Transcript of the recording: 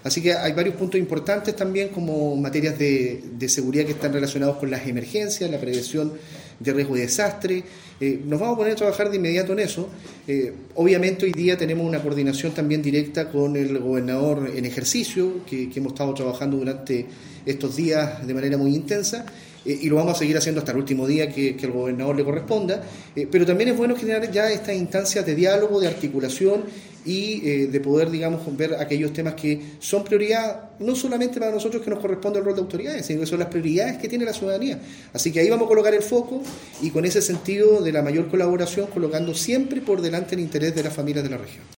Así que hay varios puntos importantes también, como materias de seguridad que están relacionados con las emergencias, la prevención de riesgo de desastre. Nos vamos a poner a trabajar de inmediato en eso. Obviamente hoy día tenemos una coordinación también directa con el gobernador en ejercicio, que hemos estado trabajando durante estos días de manera muy intensa, y lo vamos a seguir haciendo hasta el último día que el gobernador le corresponda, pero también es bueno generar ya estas instancias de diálogo, de articulación y de poder, digamos, ver aquellos temas que son prioridad, no solamente para nosotros que nos corresponde el rol de autoridades, sino que son las prioridades que tiene la ciudadanía. Así que ahí vamos a colocar el foco y con ese sentido de la mayor colaboración, colocando siempre por delante el interés de las familias de la región.